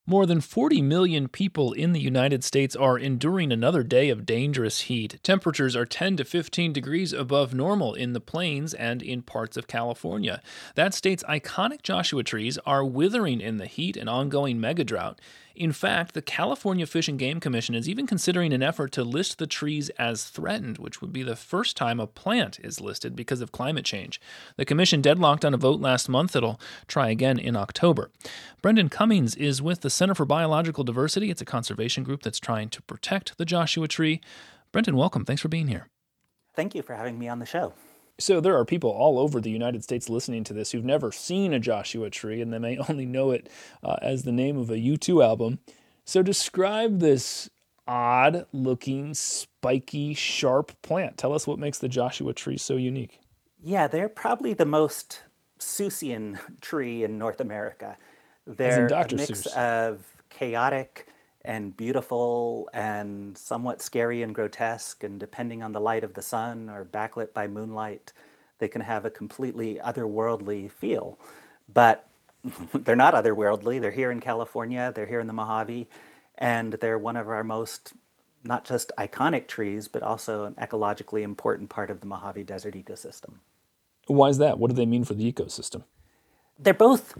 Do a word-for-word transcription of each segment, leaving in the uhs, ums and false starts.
More than forty million people in the United States are enduring another day of dangerous heat. Temperatures are ten to fifteen degrees above normal in the plains and in parts of California. That state's iconic Joshua trees are withering in the heat and ongoing megadrought. In fact, the California Fish and Game Commission is even considering an effort to list the trees as threatened, which would be the first time a plant is listed because of climate change. The commission deadlocked on a vote last month that'll try again in October. Brendan Cummings is with the Center for Biological Diversity. It's a conservation group that's trying to protect the Joshua tree. Brendan, welcome. Thanks for being here. Thank you for having me on the show. So there are people all over the United States listening to this who've never seen a Joshua tree, and they may only know it uh, as the name of a U two album. So describe this odd-looking, spiky, sharp plant. Tell us what makes the Joshua tree so unique. Yeah, they're probably the most Seussian tree in North America. As in They're a Doctor mix Seuss. of chaotic and beautiful and somewhat scary and grotesque, and depending on the light of the sun or backlit by moonlight, they can have a completely otherworldly feel. But they're not otherworldly. They're here in California, they're here in the Mojave, and they're one of our most not just iconic trees, but also an ecologically important part of the Mojave Desert ecosystem. Why is that? What do they mean for the ecosystem? They're both,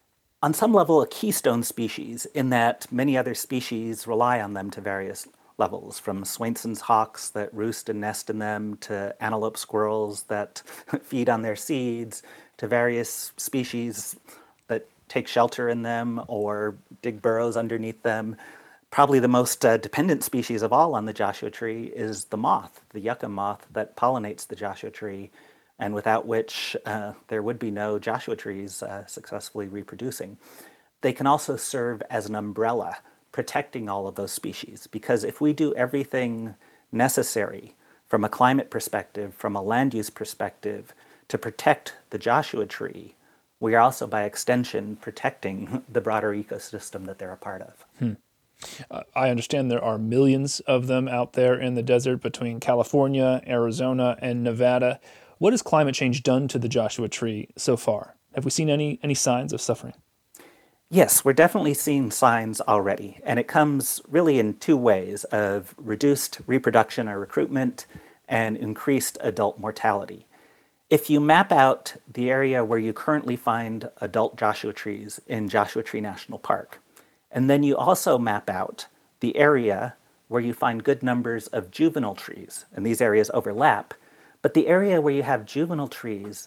on some level, a keystone species in that many other species rely on them to various levels, from Swainson's hawks that roost and nest in them, to antelope squirrels that feed on their seeds, to various species that take shelter in them or dig burrows underneath them. Probably the most uh, dependent species of all on the Joshua tree is the moth, the yucca moth that pollinates the Joshua tree, and without which uh, there would be no Joshua trees uh, successfully reproducing. They can also serve as an umbrella, protecting all of those species, because if we do everything necessary from a climate perspective, from a land use perspective, to protect the Joshua tree, we are also, by extension, protecting the broader ecosystem that they're a part of. Hmm. Uh, I understand there are millions of them out there in the desert between California, Arizona, and Nevada. What has climate change done to the Joshua tree so far? Have we seen any any signs of suffering? Yes, we're definitely seeing signs already, and it comes really in two ways: of reduced reproduction or recruitment and increased adult mortality. If you map out the area where you currently find adult Joshua trees in Joshua Tree National Park, and then you also map out the area where you find good numbers of juvenile trees, and these areas overlap, but the area where you have juvenile trees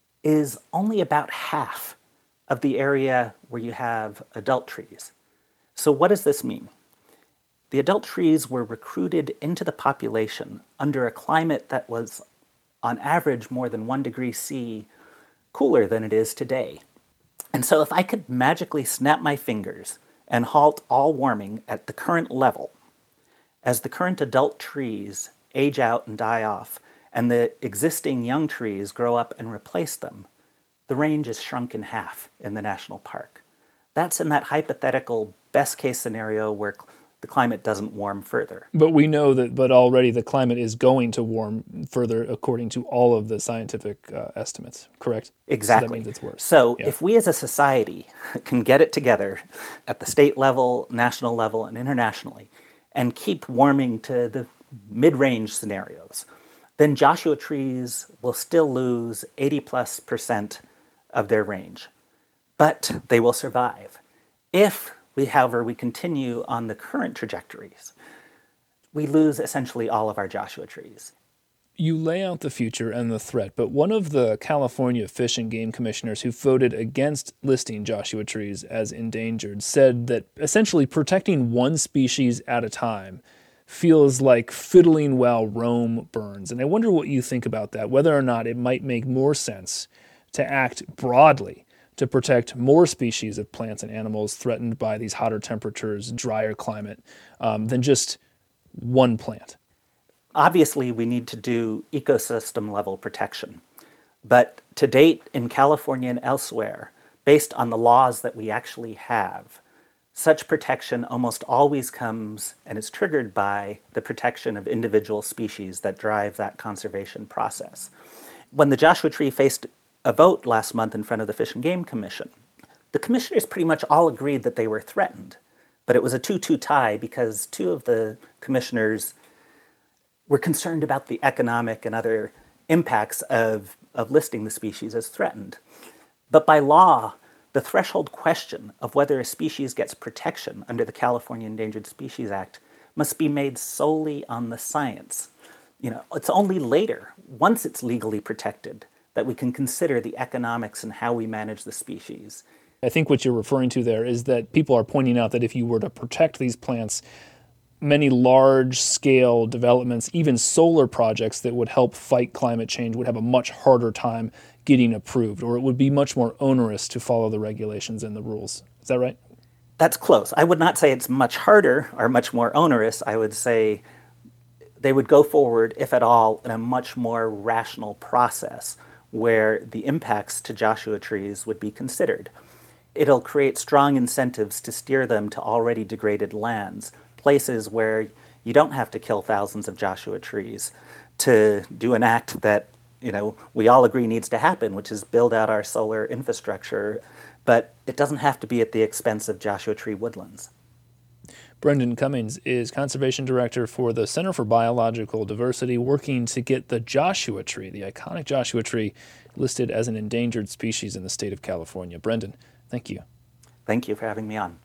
is only about half of the area where you have adult trees. So what does this mean? The adult trees were recruited into the population under a climate that was, on average, more than one degree C cooler than it is today. And so if I could magically snap my fingers and halt all warming at the current level, as the current adult trees age out and die off, and the existing young trees grow up and replace them, the range is shrunk in half in the national park. That's in that hypothetical best case scenario where the climate doesn't warm further. But we know that, but already the climate is going to warm further according to all of the scientific uh, estimates, correct? Exactly. So that means it's worse. So Yeah. if we as a society can get it together at the state level, national level, and internationally, and keep warming to the mid-range scenarios, then Joshua trees will still lose eighty plus percent of their range. But they will survive. If we, however, we continue on the current trajectories, we lose essentially all of our Joshua trees. You lay out the future and the threat, but one of the California Fish and Game Commissioners who voted against listing Joshua trees as endangered said that essentially protecting one species at a time feels like fiddling while Rome burns. And I wonder what you think about that, whether or not it might make more sense to act broadly to protect more species of plants and animals threatened by these hotter temperatures, drier climate, um, than just one plant. Obviously, we need to do ecosystem level protection. But to date, in California and elsewhere, based on the laws that we actually have, such protection almost always comes and is triggered by the protection of individual species that drive that conservation process. When the Joshua tree faced a vote last month in front of the Fish and Game Commission, the commissioners pretty much all agreed that they were threatened. But it was a two two tie because two of the commissioners were concerned about the economic and other impacts of, of listing the species as threatened. But by law, the threshold question of whether a species gets protection under the California Endangered Species Act must be made solely on the science. You know, it's only later, once it's legally protected, that we can consider the economics and how we manage the species. I think what you're referring to there is that people are pointing out that if you were to protect these plants, many large-scale developments, even solar projects that would help fight climate change, would have a much harder time getting approved, or it would be much more onerous to follow the regulations and the rules. Is that right? That's close. I would not say it's much harder or much more onerous. I would say they would go forward, if at all, in a much more rational process where the impacts to Joshua trees would be considered. It'll create strong incentives to steer them to already degraded lands, places where you don't have to kill thousands of Joshua trees to do an act that, you know, we all agree needs to happen, which is build out our solar infrastructure. But it doesn't have to be at the expense of Joshua tree woodlands. Brendan Cummings is Conservation Director for the Center for Biological Diversity, working to get the Joshua tree, the iconic Joshua tree, listed as an endangered species in the state of California. Brendan, thank you. Thank you for having me on.